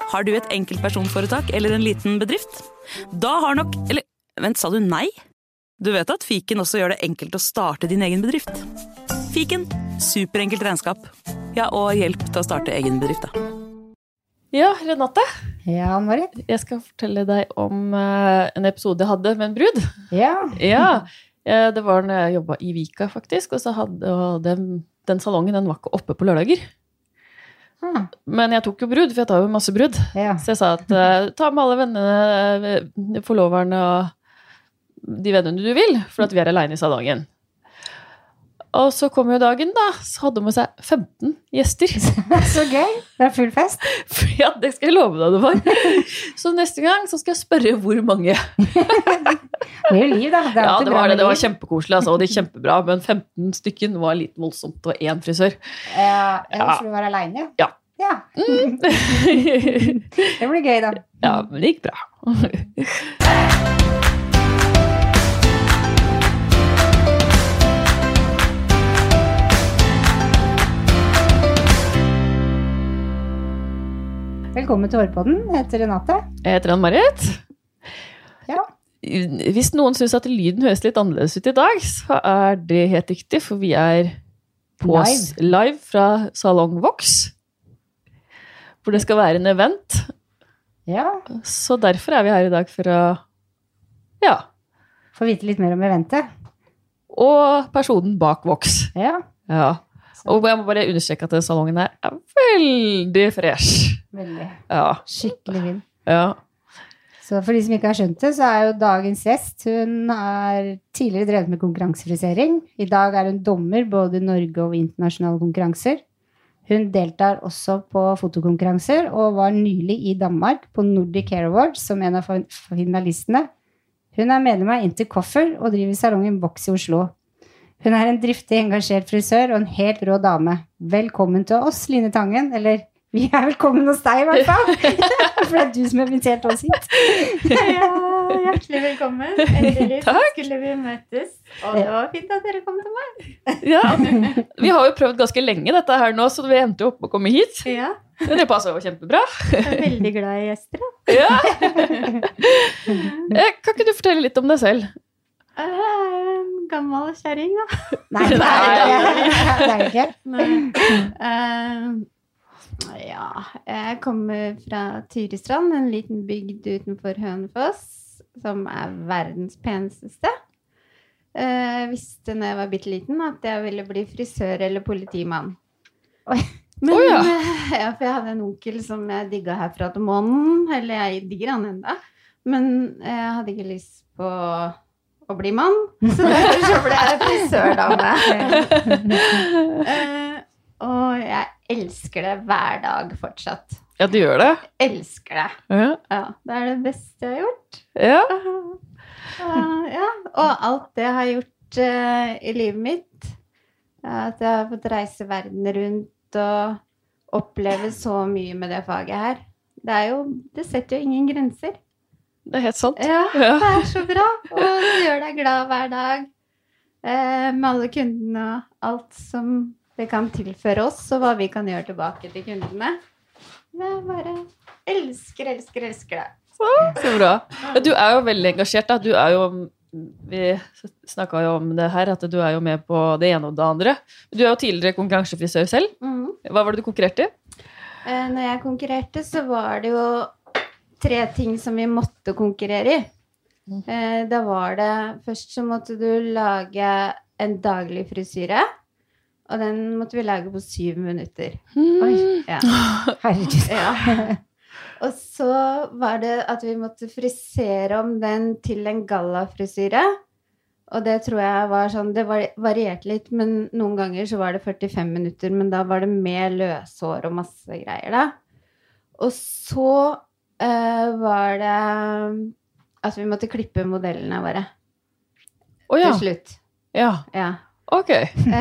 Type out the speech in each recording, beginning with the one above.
Har du et enkeltpersonforetak eller en liten bedrift? Da har nok... Eller, vent, sa du nei? Du vet at Fiken også gjør det enkelt å starte din egen bedrift. Fiken, superenkelt regnskap. Ja, og hjelp til å starte egen bedrift, da. Ja, Renate. Ja, Marit. Jeg skal fortelle deg om en episode jeg hadde med en brud. Ja. Ja, det var når jeg jobbet i Vika, faktisk, og så hadde den salongen, den var ikke oppe på lørdager. Men jeg tok jo brud, for jeg tar jo masse brud. Ja. Så jeg sa at ta med alle vennene, forloverne og de vennene du vil, for at vi er alene i salongen. Og så kom jo dagen da, så hadde hun med seg 15 gjester. Så gøy, det er full fest. Ja, det skal jeg love deg det var. Så neste gang så skal jeg spørre hvor mange. Det er jo liv da. Ja, det var kjempekoselig, altså, og det er kjempebra, men 15 stykken var litt voldsomt, og en frisør. Ja, for du var alene. Ja. Det blir gøy da. Ja, men det gikk bra. Velkommen til Hårpodden. Jeg heter Renate. Jeg heter Ann-Marit. Ja. Hvis noen synes at lyden høres litt annerledes ut i dag, så er det helt riktig, for vi er på live fra Salong Vox, hvor det skal være en event. Ja. Så derfor er vi her i dag for å, få vite litt mer om eventet. Og personen bak Vox. Ja. Og jeg må bare understreke at den salongen her er veldig fresh. Veldig. Ja. Skikkelig fin. Ja. Så for de som ikke har skjønt det, så er jo dagens gjest, hun har tidligere drevet med konkurransefrisering. I dag er hun dommer både i Norge og internasjonale konkurranser. Hun deltar også på fotokonkurranser og var nylig i Danmark på Nordic Hair Awards som en av finalistene. Hun er medlem av Intercoffer og driver salongen Vox i Oslo. Hun er en driftig, engasjert frisør og en helt rå dame. Velkommen til oss, Line Tangen, eller vi er velkommen hos deg i hvert fall. For det er du som har invitert oss hit. Ja, hjertelig velkommen. Endelig Takk. Skulle vi møtes, og det var fint at dere kom til meg. Ja, vi har jo prøvd ganske lenge dette her nå, så vi endte jo opp å komme hit. Ja, Men det passer jo kjempebra. jeg er veldig glad i gjester. Da. Ja. Kan ikke du fortelle litt om deg selv? Jeg er en gammel kjæring, da. Nei, det er det ikke. Ja, jeg kommer fra Tyristrand, en liten bygd utenfor Hønefoss, som er verdens peneste sted. Jeg visste når jeg var bitteliten at jeg ville bli frisør eller politimann. Men, ja, for jeg hadde en onkel som jeg digget herfra til månen, eller jeg digger han enda, men jeg hadde ikke lyst på å bli mann, så derfor så ble jeg frisørdame. Og jeg elsker det hver dag fortsatt. Ja, du gjør det. Elsker det. Ja. Ja, det er det beste jeg har gjort. Ja. Ja, og alt det jeg har gjort i livet mitt, at jeg har fått reise verden rundt og oppleve så mye med det faget her. Det setter jo ingen grenser. Det er helt sant. Ja, det er så bra. Og det gjør deg glad hver dag. Med alle kundene og alt som det kan tilføre oss, og hva vi kan gjøre tilbake til kundene. Jeg bare elsker det. Så bra. Ja, du er jo veldig engasjert, da. Du er jo, vi snakket jo om det her, at du er jo med på det ene og det andre. Du er jo tidligere konkurransefrisør selv. Hva var det du konkurrerte i? Når jeg konkurrerte, så var det jo 3 ting som vi måtte konkurrere i. Da var det, først så måtte du lage en daglig frisyre, og den måtte vi lage på 7 minutter. Oi, Ja. herregud. Ja. Og så var det at vi måtte frisere om den til en gallafrisyre, og det tror jeg var sånn, det varierte litt, men noen ganger så var det 45 minutter, men da var det med løshår og masse greier da. Og så var det at vi måtte klippe modellene våre til slutt. Ja. Ok.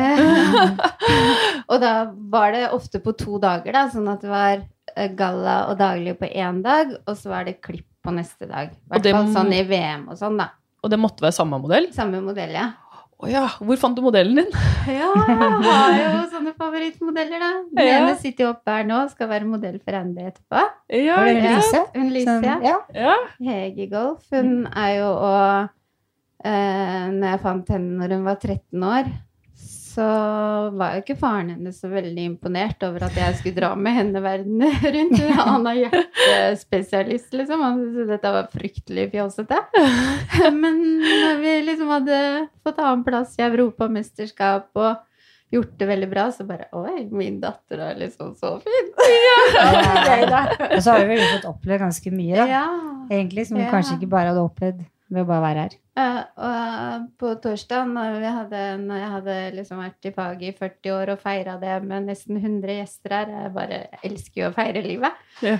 Og da var det ofte på 2 dager da, sånn at det var galla og daglig på 1 dag, og så var det klipp på neste dag. I hvert fall sånn i VM og sånn da. Og det måtte være samme modell? Samme modell, ja. Åja, hvor fant du modellen din? Ja, jeg har jo sånne favorittmodeller da. Den ene sitter jo oppe her nå, skal være modell for Andy etterpå. Ja, Var det ja. Lise? Hun Lise, Som- ja. Ja. Hege Golf. Hun er jo òg Når jeg fant henne når hun var 13 år, så var jo ikke faren hennes så veldig imponert over at jeg skulle dra med henne verden rundt. Han er hjertespesialist, liksom. Han syntes dette var fryktelig fjåsete. Men når vi liksom hadde fått annen plass i Europamesterskap og gjort det veldig bra, så bare oi, min datter er liksom så fin. Gøy, da. Og så har vi vel fått opplevd ganske mye, da. Ja. Egentlig, som vi Ja. kanskje ikke bare hadde opplevd ved å bare være her. Og på torsdag, når jeg hadde liksom vært i faget i 40 år og feira det med nesten 100 gjester her, jeg bare elsker jo å feire livet, Ja.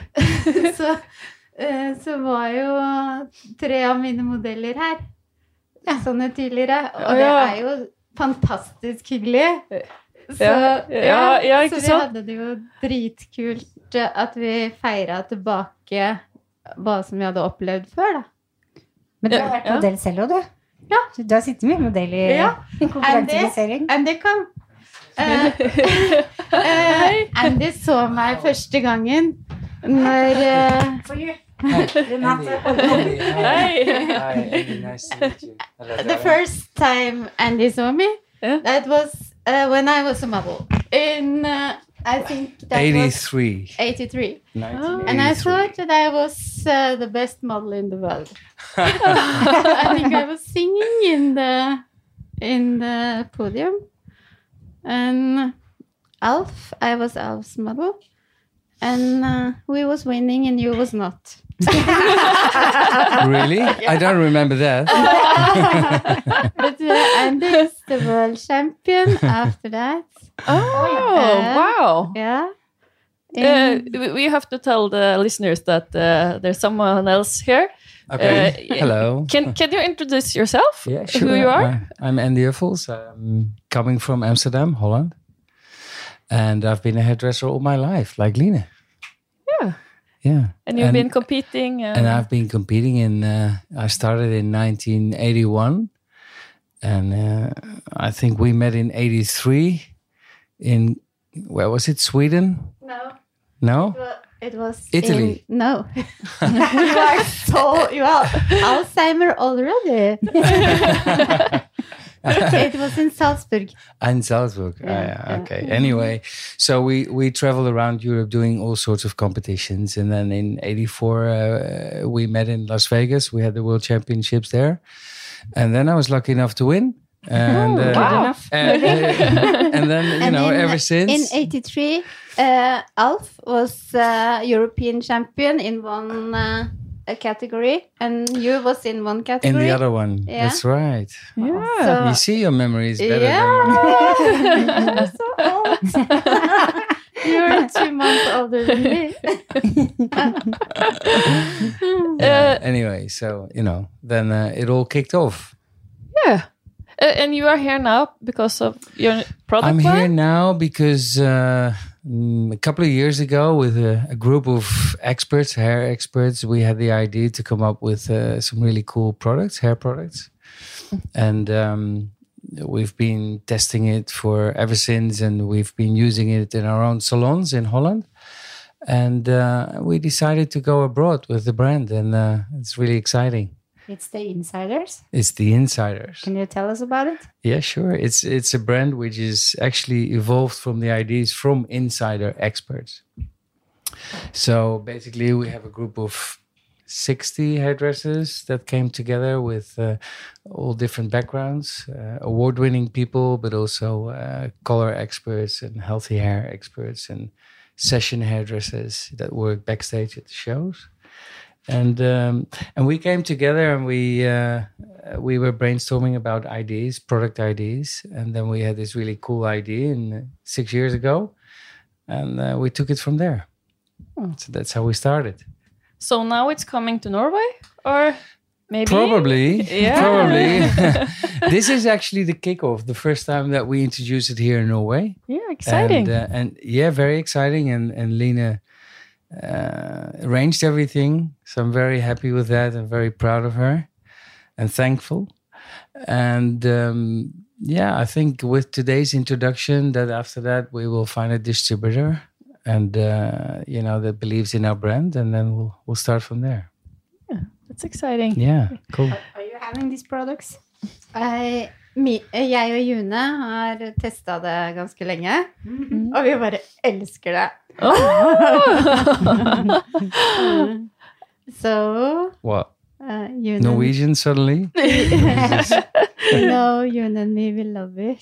så var jo 3 av mine modeller her, sånne tidligere, og det Ja. er jo fantastisk hyggelig. Så, Ja, ikke så vi sant? hadde det jo dritkult at vi feira tilbake hva som vi hadde opplevd før, da. Men du har vært Ja. modell selv også, du. Ja. Så du har sittet mye modell i Ja. konkurransefisering. Andy kom. Andy så meg første gangen når Renate. Hei. Hi, Andy. Nice to meet you. Hello, the darling. first time Andy saw me, Yeah. that was when I was a model in I think that was 83. 83. 1983. And I thought that I was the best model in the world. I think I was singing in the podium, and I was Alf's model, and we was winning, and you was not. Really? I don't remember that. But Andy is the world champion after that. Oh, wow. Yeah. We have to tell the listeners that there's someone else here. Okay. Hello. Can you introduce yourself? Yeah, sure. Who you are? I'm Andy Uffels. I'm coming from Amsterdam, Holland. And I've been a hairdresser all my life, like Line. Yeah. Yeah. And you've been competing. And I've been competing I started in 1981. And I think we met in 83 in, where was it, Sweden? No. No? It was Italy. No. you are Alzheimer already. It was in Salzburg. In Salzburg. Yeah. Okay. Anyway, so we traveled around Europe doing all sorts of competitions. And then in 84, we met in Las Vegas. We had the World Championships there. And then I was lucky enough to win. And, wow. and then, And ever since. In 83, Alf was European champion in one category, and you was in one in category. the other one. Yeah. That's right. Yeah. So- You see, your memory is better Yeah. So old. You're 2 months older than me. Anyway, so, then it all kicked off. Yeah. And you are here now because of your product I'm line? here now because a couple of years ago, with a group of experts, hair experts, we had the idea to come up with some really cool products, hair products. And we've been testing it for ever since, and we've been using it in our own salons in Holland. And we decided to go abroad with the brand, and it's really exciting. It's the Insiders. It's the Insiders. Can you tell us about it? Yeah, sure. It's a brand which is actually evolved from the ideas from insider experts. So basically, we have a group of 60 hairdressers that came together with all different backgrounds, award-winning people, but also color experts and healthy hair experts and session hairdressers that work backstage at the shows. And we came together, and we were brainstorming about ideas, product ideas, and then we had this really cool idea 6 years ago, and we took it from there. So that's how we started. So now it's coming to Norway? Or maybe? Probably. Yeah. Probably. This is actually the kickoff, the first time that we introduced it here in Norway. Yeah, exciting. And yeah, very exciting. And Line arranged everything. So I'm very happy with that. I'm very proud of her and thankful. And I think with today's introduction, that after that we will find a distributor and that believes in our brand, and then we'll start from there. That's exciting. Yeah, cool. Are you having these products? Jeg og June har testet det ganske lenge, og vi bare elsker det. So, What? June Norwegian suddenly? No, June and me, we love it.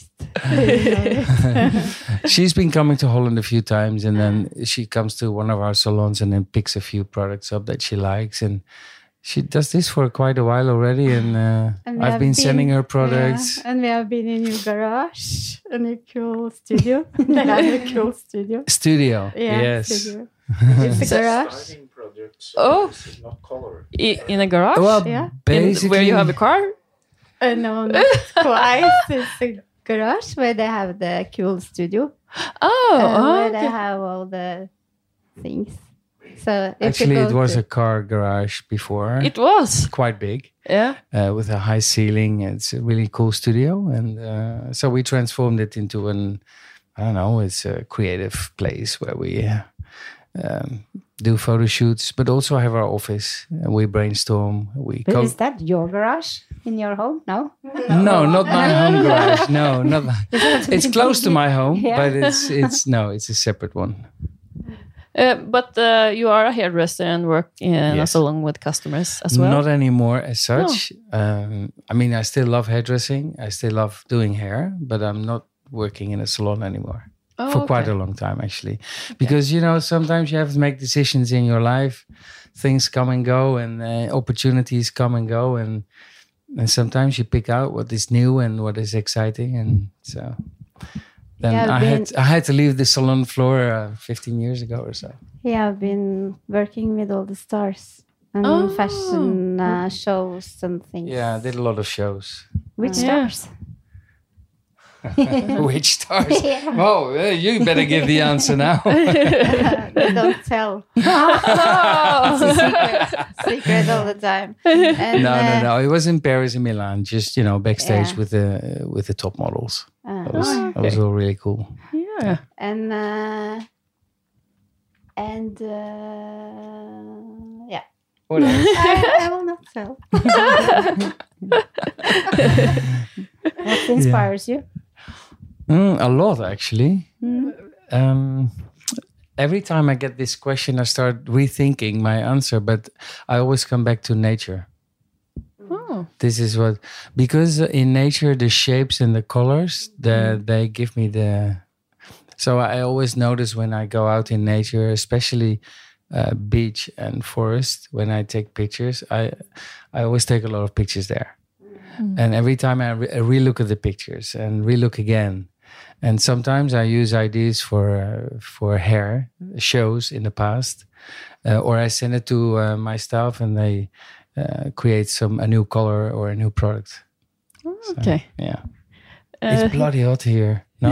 She's been coming to Holland a few times, and then she comes to one of our salons and then picks a few products up that she likes, and she does this for quite a while already, and I've been sending her products. Yeah, and we have been in your garage, a new cool studio. They have a cool studio. Studio, Yeah, yes. studio. It's a garage. Starting project, so Oh. this is not color. In a garage? Well, Yeah. basically, Where you have a car? No, not quite. It's a garage where they have the cool studio. Where they Okay. have all the things. So if actually, you it go was to, a car garage before. It was. Quite big, Yeah. with a high ceiling. It's a really cool studio, and so we transformed it into it's a creative place where we do photo shoots, but also have our office. And we brainstorm. But is that your garage in your home? No? No, not my home garage. No, not. It's close to my home, Yeah. but it's a separate one. But you are a hairdresser and work in a Yes. salon with customers as well? Not anymore as such. I still love hairdressing. I still love doing hair, but I'm not working in a salon anymore. Oh, For quite okay. a long time, actually. Because, sometimes you have to make decisions in your life. Things come and go, and opportunities come and go. And sometimes you pick out what is new and what is exciting. And so then Yeah, I had to leave the salon floor 15 years ago or so. yeah, I've been working with all the stars and Oh. fashion shows and things. Yeah, I did a lot of shows. Which Yeah. stars? Which stars? Oh, you better give the answer now. They don't tell. Secret all the time. And, No. It was in Paris and Milan, just backstage Yeah. with the top models. That Uh, was all really cool. Yeah. and yeah. What else? I will not tell. What inspires you? A lot, actually. Every time I get this question, I start rethinking my answer, but I always come back to nature. Oh. This is because in nature, the shapes and the colors, they give me so I always notice when I go out in nature, especially beach and forest, when I take pictures, I always take a lot of pictures there. And every time I relook at the pictures and relook again. And sometimes I use ideas for hair shows in the past, or I send it to my staff and they create a new color or a new product. Okay. Yeah. It's bloody hot here. No?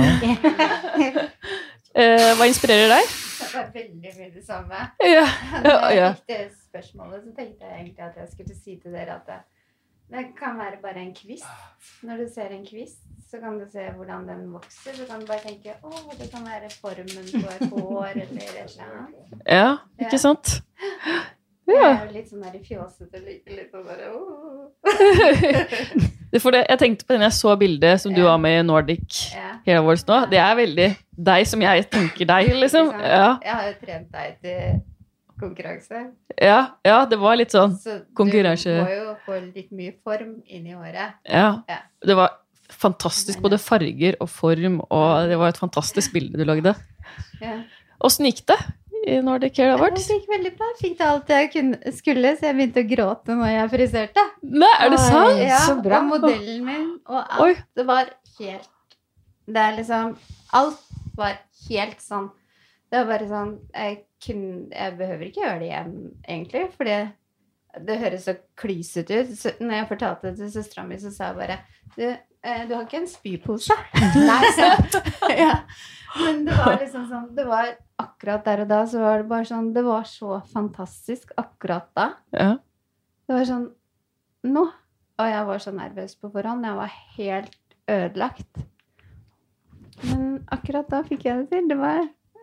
Hva inspirerer deg? Det var veldig mye det samme. Ja. Når jeg Ja. fikk det spørsmålet, så tenkte jeg egentlig at jeg skulle si til dere at det kan være bare en kvist. Når du ser en kvist, så kan du se hvordan den vokser. Så kan du bare tenke, det kan være formen på et hår eller et eller annet. Ja, ikke sant? Jeg Ja. er jo litt sånn der i fjåsete, litt sånn der, For jeg tenkte på den jeg så bildet som du Ja. var med i Nordic Ja. Hair Awards nå. Det er veldig deg som jeg tenker deg, liksom. Ikke sant? Ja, Jeg har jo trent deg til konkurranse. ja, det var litt sånn. Så Konkurranse. du må jo få litt mye form inn i håret. Ja. Ja. Det var fantastisk, både farger og form, og det var et fantastisk bilde du lagde. Ja. Åssen gikk det i Nordic Hair Det Awards? gikk veldig bra. Fikk det alt jeg skulle, så jeg begynte å gråte når jeg friserte. Nei, er det Oi. sant? Ja, så bra. og modellen min og alt. Oi. Det var helt Det er liksom Alt var helt sånn. Det var bare sånn Jeg behøver ikke gjøre det igjen, egentlig, for det høres så klysete ut. Så når jeg fortalte det til søstera mi, så sa jeg bare du har ikke en spypose? Nei, sant? Ja. Men det var liksom sånn Det var akkurat der og da, så var det bare sånn Det var så fantastisk akkurat da. Ja. Det var sånn Nå. Og jeg var så nervøs på forhånd. Jeg var helt ødelagt. Men akkurat da fikk jeg det til. Det var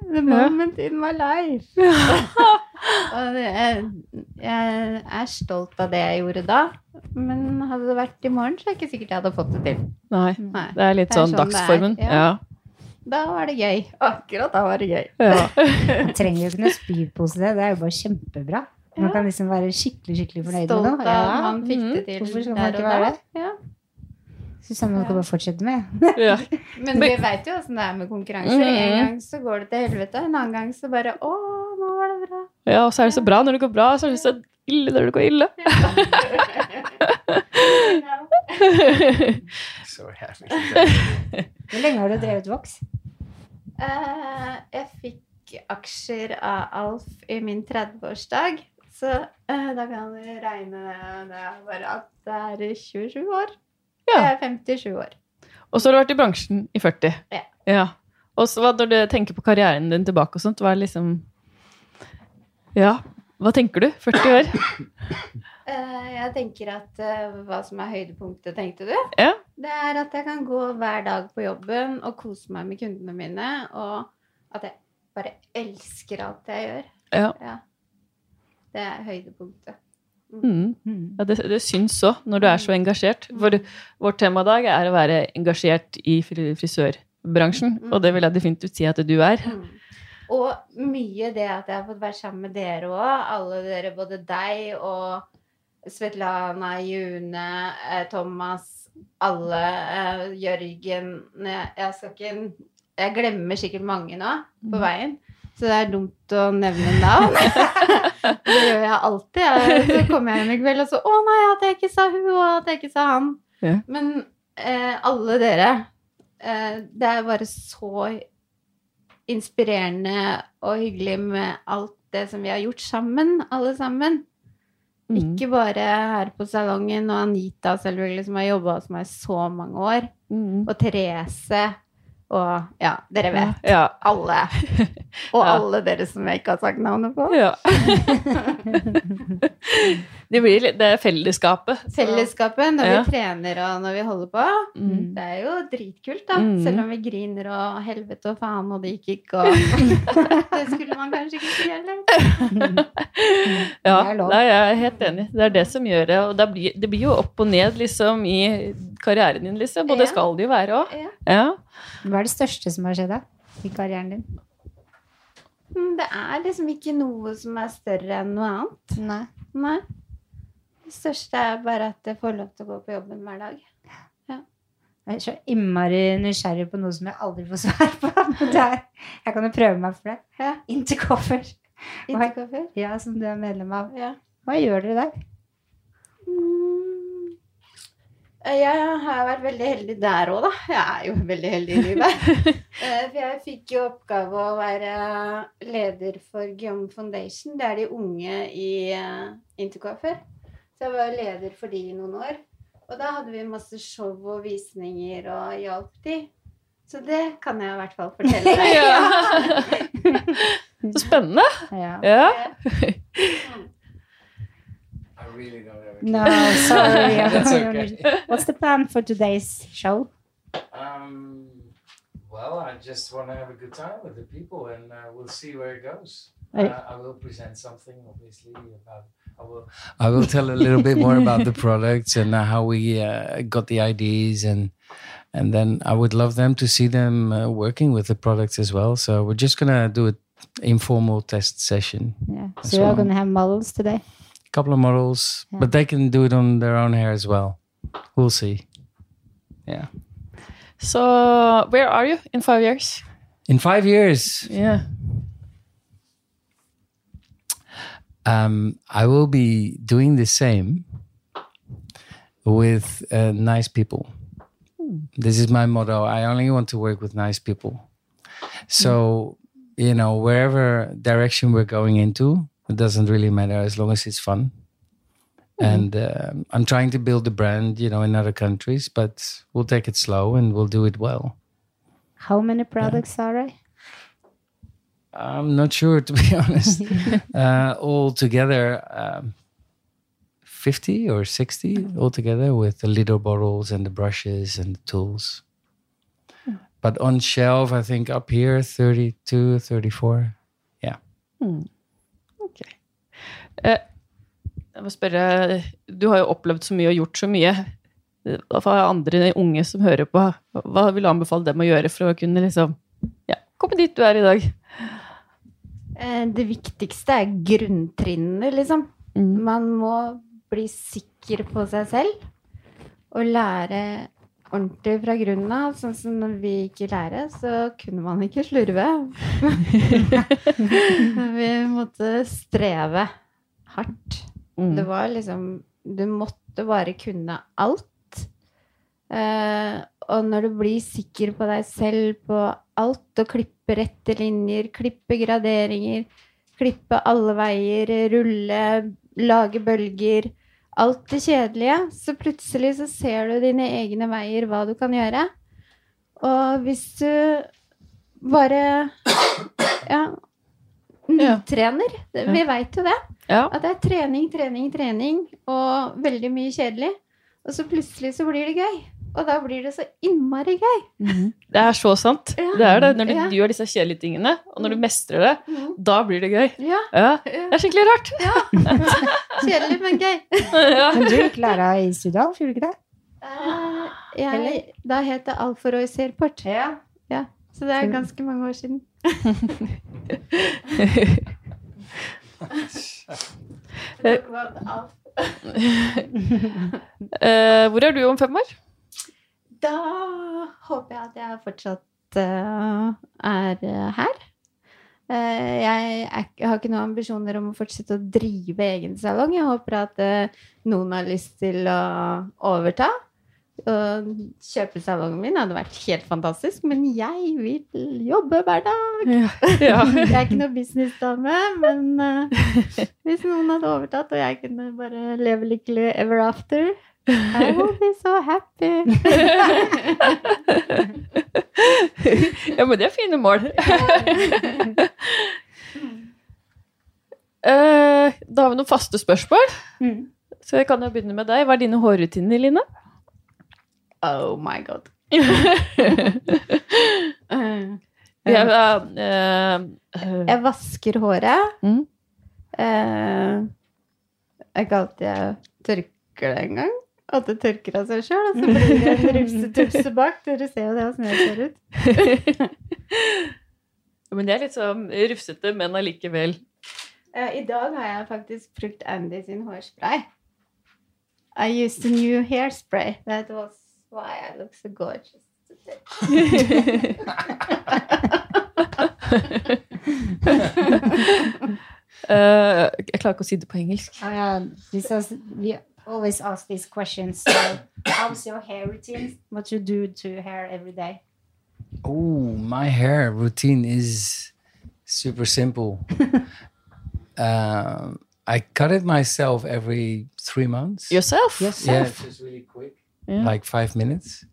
The moment in my life. Og jeg er stolt av det jeg gjorde da. Men hadde det vært i morgen, så er det ikke sikkert jeg hadde fått det til. Nei, Nei. det er litt Det er sånn sånn det er, dagsformen. ja. Ja. Da var det gøy. Akkurat da var det gøy. Ja. Man trenger jo ikke noe spypose, det er jo bare kjempebra. Man kan liksom være skikkelig fornøyd med Stolt noe. av at man fikk det til Hvorfor skal man der ikke og være da. det? Ja. Susanne, man kan bare fortsette med. Ja. Men vi vet jo hvordan det er med konkurranser. En gang så går det til helvete, en annen gang så bare, nå var det bra. Ja, og så er det så bra når det går bra, så er det så ille når det går ille. So happy. Hvor lenge har du drevet Vox? Jeg fikk aksjer av Alf i min 30-årsdag, så da kan du regne det bare at det er 27 år. Ja. Jeg er 57 år. Og så har du vært i bransjen i 40. Ja. Og så når du tenker på karrieren din tilbake og sånt, hva er liksom... Ja, hva tenker du? 40 år? Jeg tenker at hva som er høydepunktet, tenkte du? Ja. Det er at jeg kan gå hver dag på jobben og kose meg med kundene mine, og at jeg bare elsker alt jeg gjør. Ja. Ja. Det er høydepunktet. Ja, det syns så, når du er så engasjert. For vårt tema i dag er å være engasjert i frisørbransjen, og det vil jeg definitivt si at du er. Og mye det at jeg har fått være sammen med dere også, alle dere, både deg og Svetlana, June, Thomas, alle, Jørgen, jeg glemmer sikkert mange nå på veien, så det er dumt å nevne navn. Det gjør jeg alltid. Så kommer jeg hjem i kveld og så, nei, at jeg ikke sa hun, og at jeg ikke sa han. Ja. Men alle dere, det er bare så inspirerende og hyggelig med alt det som vi har gjort sammen, alle sammen. Ikke bare her på salongen, og Anita selvfølgelig, som har jobbet hos meg så mange år, og Therese, og ja, dere vet, Ja. alle. Og alle dere som jeg ikke har sagt navnet på. Ja. Det er fellesskapet. Fellesskapet når Ja. vi trener og når vi holder på. Det er jo dritkult da, selv om vi griner og helvete og faen, og det gikk ikke, og det skulle man kanskje ikke si heller. Ja, Det er lov. nei, jeg er helt enig. Det er det som gjør det, og det blir jo opp og ned liksom i karrieren din, liksom, og det Ja. skal det jo være også. Ja. Ja. Hva er det største som har skjedd da i karrieren din? Det er liksom ikke noe som er større enn noe annet. Nei. Nei. Det største er bare at jeg får lov til å gå på jobben hver dag. Jeg er så innmari nysgjerrig på noe som jeg aldri får svar på. Men jeg kan jo prøve meg for det. Ja. Intercover. Intercover. Ja, som du er medlem av. Ja. Hva gjør dere der? Jeg har vært veldig heldig der også, da. Jeg er jo veldig heldig i livet. For jeg fikk jo oppgave å være leder for Guillaume Foundation. Det er de unge i Intercover. Så jeg var leder for de i noen år. Og da hadde vi masse show og visninger og hjalp de. Så det kan jeg i hvert fall fortelle deg. Så spennende. Ja. Ja. I really don't have a No, sorry. That's okay. What's the plan for today's show? Well, I just want to have a good time with the people, and we'll see where it goes. Right. I will present something, obviously. I will tell a little bit more about the products and how we got the ideas, and then I would love them to see them working with the products as well. So we're just gonna do an informal test session. Yeah. That's So you're all. going to have models today? Couple of models, Yeah. but they can do it on their own hair as well. We'll see. Yeah. So, where are you in 5 years? In 5 years, Yeah. I will be doing the same with nice people. This is my motto. I only want to work with nice people. So, wherever direction we're going into, it doesn't really matter as long as it's fun. And I'm trying to build the brand, in other countries, but we'll take it slow and we'll do it well. How many products are there? I'm not sure, to be honest. All together, 50 or 60 altogether with the little bottles and the brushes and the tools. But on shelf, I think up here, 32, 34. Ok. Jeg må spørre, du har jo opplevd så mye og gjort så mye. For andre unge som hører på, hva vil du anbefale dem å gjøre for å kunne liksom, komme dit du er i dag? Det viktigste er grunntrinnene, liksom. Man må bli sikker på seg selv og lære ordentlig fra grunnen av. Sånn som når vi ikke lærer, så kunne man ikke slurve. Vi måtte streve hardt. Det var liksom, du måtte bare kunne alt. Og når du blir sikker på deg selv på alt, og klippe rette linjer, klippe graderinger, klippe alle veier, rulle, lage bølger, alt det kjedelige, så plutselig så ser du dine egne veier, hva du kan gjøre. Og hvis du bare, nytrener, vi vet jo det, at det er trening, og veldig mye kjedelig, og så plutselig så blir det gøy. Og da blir det så innmari gøy. Det er så sant. Det er det. Når du gjør disse kjedelige tingene, og når du mestrer det, da blir det gøy. Ja. Det er skikkelig rart. Kjedelig, men gøy. Men du gikk læra i Sudal, gjorde du ikke det? Da het det Alfa Roy Airport. Ja. Så det er ganske mange år siden. Hvor er du om 5 år? Da håper jeg at jeg fortsatt er her. Jeg har ikke noen ambisjoner om å fortsette å drive egen salong. Jeg håper at noen har lyst til å overta. Og kjøpe salongen min hadde vært helt fantastisk, men jeg vil jobbe hver dag. Jeg er ikke noe businessdame, men hvis noen hadde overtatt, og jeg kunne bare leve lykkelig ever after, I will be so happy. Ja, men det er fine mål. Da har vi noen faste spørsmål. Så jeg kan jo begynne med deg. Hva er dine hårrutiner, Line? Oh my god. Jeg vasker håret. Jeg ikke alltid jeg tørker det en gang. At det tørker av seg selv, og så blir det en rufsetupse bak. Dere ser jo det hvordan jeg ser ut. Men det er litt sånn rufsete, men allikevel. I dag har jeg faktisk brukt Andy sin hårspray. I used a new hairspray. That was why I look so gorgeous today. Jeg klarer ikke å si det på engelsk. We always ask these questions. So, how's your hair routine? What you do to your hair every day? Oh, my hair routine is super simple. I cut it myself every 3 months. Yourself? Yeah, it's just really quick, like 5 minutes.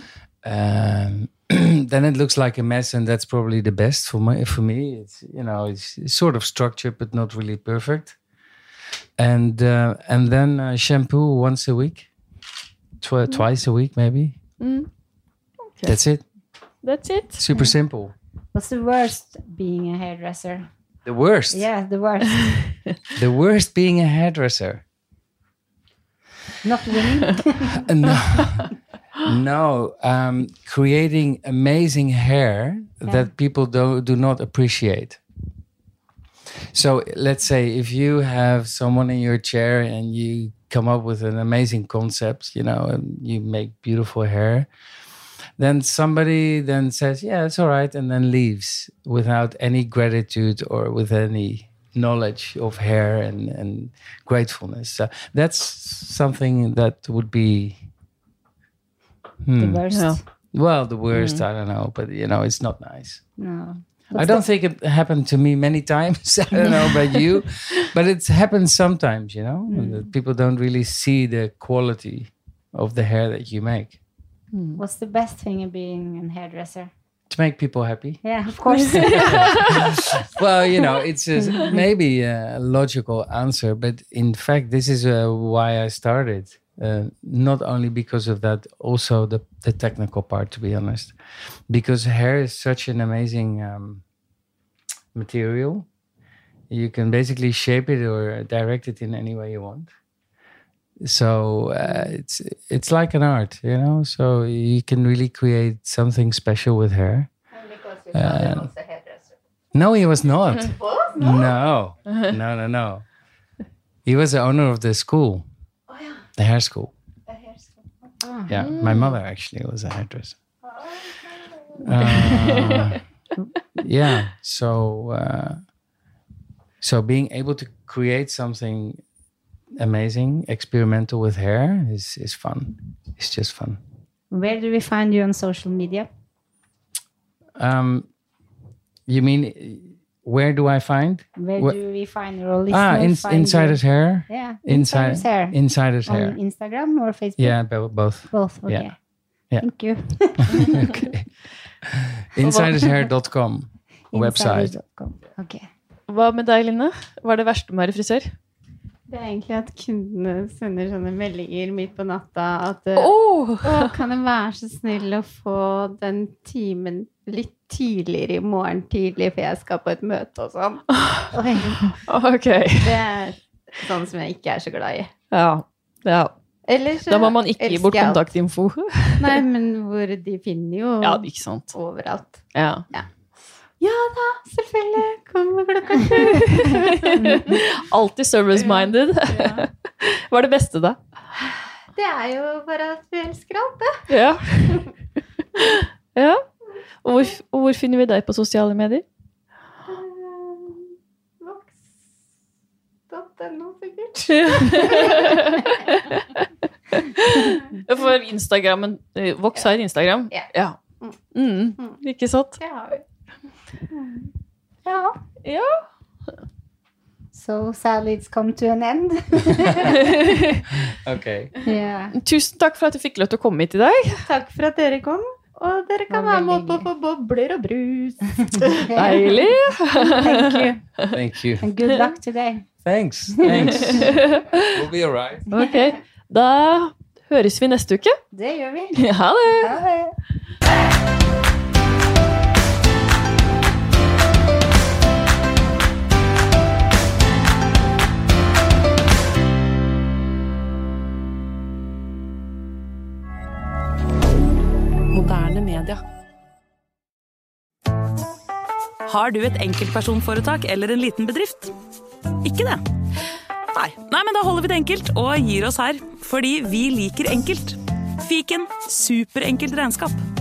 Then it looks like a mess, and that's probably the best for me. It's it's sort of structured, but not really perfect. And then shampoo once a week, twice a week maybe. Okay. That's it. That's it. Super simple. What's the worst being a hairdresser? The worst. Yeah, the worst. The worst being a hairdresser. Not winning. No. Creating amazing hair that people do not appreciate. So let's say if you have someone in your chair and you come up with an amazing concept, and you make beautiful hair, then somebody then says, yeah, it's all right, and then leaves without any gratitude or with any knowledge of hair and gratefulness. So that's something that would be the worst. Yeah. Well, the worst, I don't know, but it's not nice. No. I don't think it happened to me many times. I don't know about you, but it happens sometimes, that people don't really see the quality of the hair that you make. What's the best thing of being a hairdresser? To make people happy. Yeah, of course. Well, it's maybe a logical answer, but in fact, this is why I started. Not only because of that, also the technical part, to be honest. Because hair is such an amazing material. You can basically shape it or direct it in any way you want. So it's like an art, you know? So you can really create something special with hair. And because your father was a hairdresser. No, he was not. Was? No. He was the owner of the school, Oh, yeah. the hair school. A hair school. Yeah, my mother actually was a hairdresser. Yeah, so being able to create something amazing, experimental with hair is fun. It's just fun. Where do we find you on social media? You mean where do I find? Where do we find your listeners? Insider's Hair. Yeah, Insider's Hair. Insider's Hair. On Instagram or Facebook? Yeah, both. Both, okay. Yeah. Thank you. Okay. Insidershair.com website. Insiders.com. Okay. Hva med deg, Line? Hva er det verste med å være frisør? Det er egentlig at kundene sender sånne meldinger midt på natta at kan jeg være så snill å få den timen litt tidligere i morgen tidlig, for jeg skal på et møte og sånn. Ok. Det er sånn som jeg ikke er så glad i. Ja. Ellers så Da må man ikke gi bort elsker jeg alt. kontaktinfo. Nei, men hvor de finner jo Ja, ikke sant. overalt. Ja. Ja da, selvfølgelig. Kommer klokka 2. Alltid service-minded. Ja. Hva er det beste da? Det er jo bare at vi elsker alt, det. Ja. Ja. Og hvor finner vi deg på sosiale medier? Vox.no sikkert. For Instagrammen Vox har Instagram? Ja. Ikke sant? Det har vi. Ja. So sadly it's come to an end. Okay. Yeah. Tusen takk for at du fikk lov til å komme hit i dag. Takk for at dere kom. Og dere kan være med opp på bobler og brus. Deilig. Thank you. Thank you. And good luck today. Thanks. We'll be all right. Ok, da høres vi neste uke. Det gjør vi. Ha det. Ha det. Moderne media. Har du et enkeltpersonforetak eller en liten bedrift? Ikke det? Nei, men da holder vi det enkelt og gir oss her. Fordi vi liker enkelt. Fiken superenkelt regnskap.